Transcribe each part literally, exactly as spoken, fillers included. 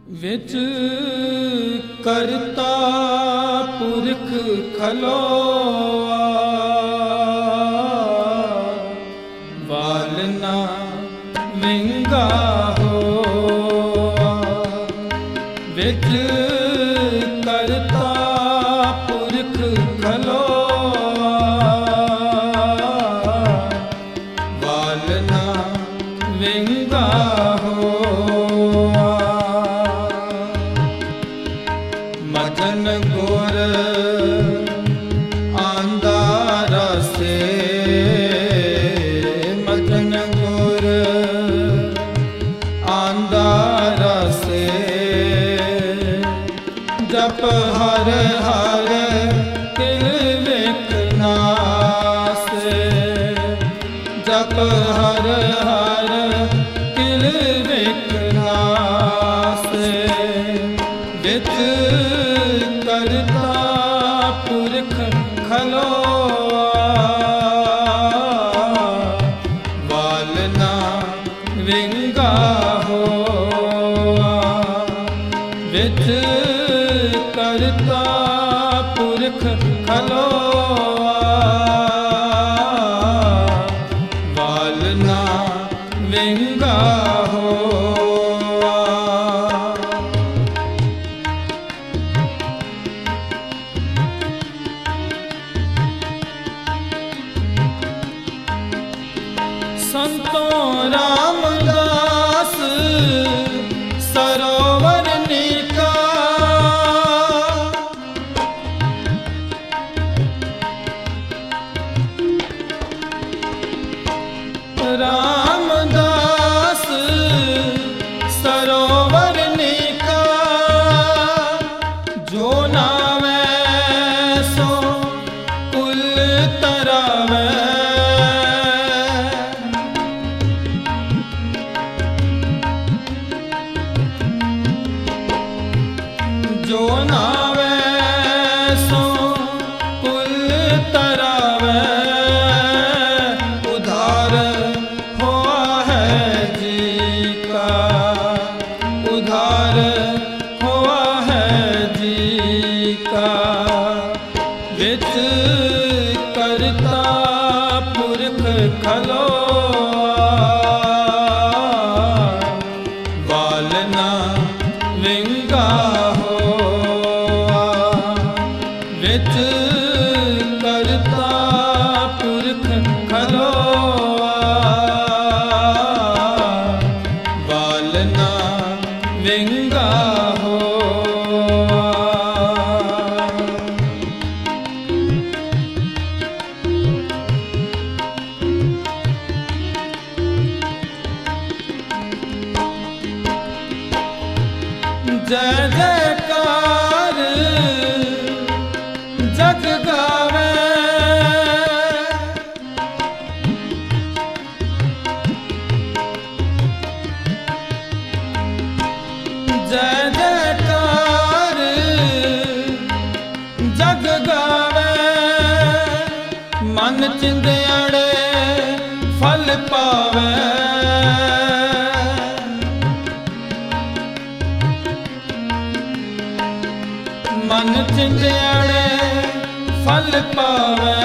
विच करता पुरख खलोआ वालना विंगा होआ। विच करता पुरख खलोआ वालना विंगा मदन गुर आंदा रसे मदन गुर आंदा रसे जप हर हर तिल विकनासे जप हर हर तिल विकनासे। विच करता पुरख खलोआ वालना विंगा होआ। विच करता पुरख खलोआ वालना विंगा होआ। संतों रामदास सरोवर नीका रामदास सरोवर नीका जो नावे सो कुल तरावे जो नावे सो कुल तरावे उधार हुआ है जी का उधार हुआ है जी का। विच करता पुरख खलोआ वालना विंगा विच करता पुरख खलोआ वालना विंगा होआ। जय जयकार जग गावे जय जयकार जग गावे मन चिंदड़े फल पावे मन चिंदड़े फल पावे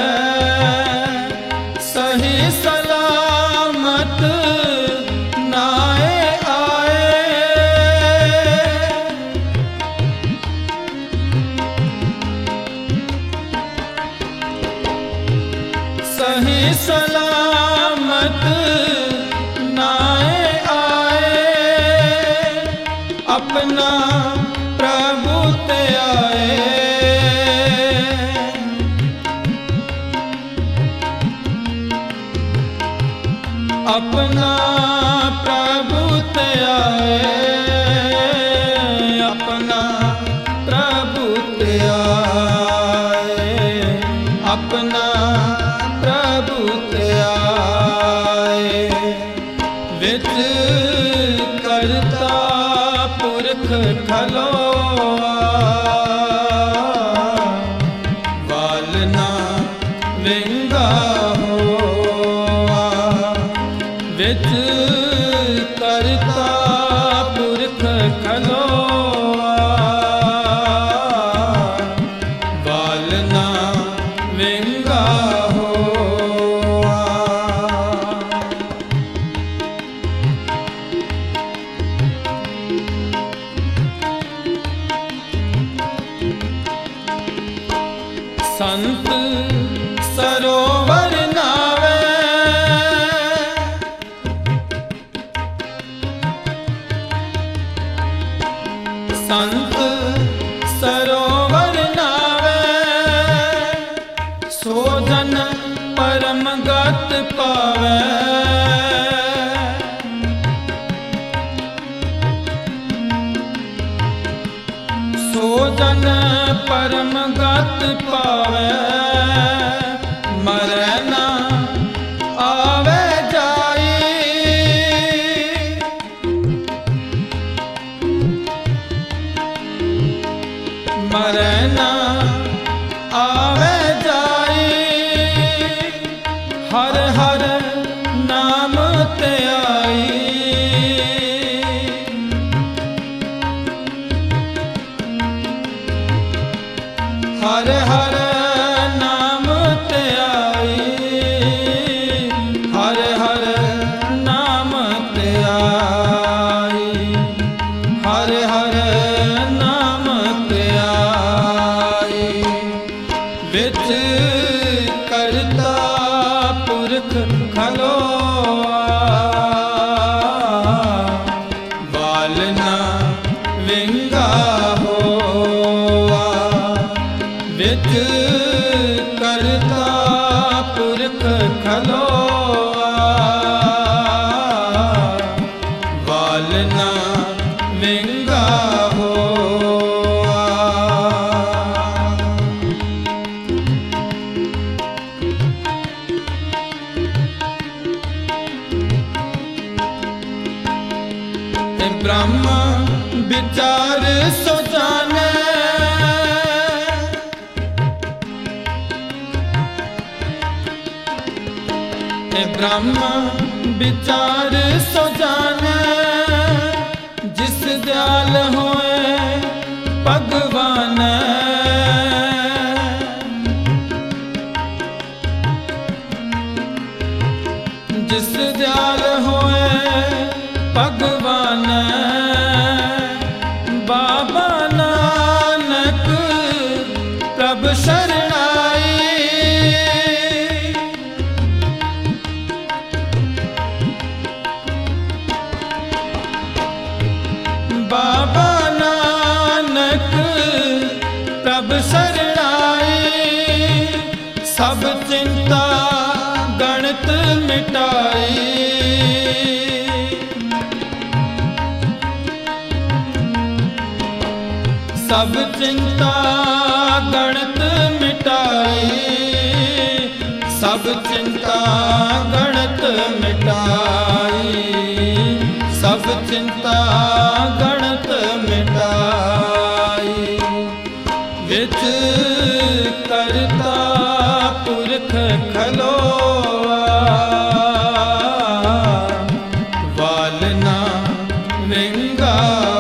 सही सलामत नाए आए सही सलामत नाए आए अपना प्रभु ते आए अपना प्रभु ते आए अपना प्रभु ते आए अपना प्रभु ते आए। विच करता पुरख खलोआ वालना विंगा होआ। विच करता पुरख खलो संत सरोवर नावे, संत सरोवर नावे, सो जन परम गत पावे। सो जन परम गत पावे, मरै ना आवे जाई। मरै ना आवे जाई, हर हर नाम ते आई। हर हर नाम ते आई, हर हर नाम ते आई, हर हर नाम ते आई। विच करता पुरख खलोआ, बाल ना विंगा होआ। विच करता पुरख खलोआ, बाल ना विंगा होआ। ब्रह्म विचार सो जाने, ब्रह्म विचार सो जाने, जिस दयाल होए भगवान। जिस दयाल होए भगवान, बाबा नानक प्रभ शरणाई। बाबा नानक प्रभ शरणाई, सब चिंता गणित मिटाई। सब चिंता गणित मिटाई, सब चिंता गणित मिटाई, सब चिंता गणित मिटाई। विच करता पुरख खलोआ, बाल ना विंगा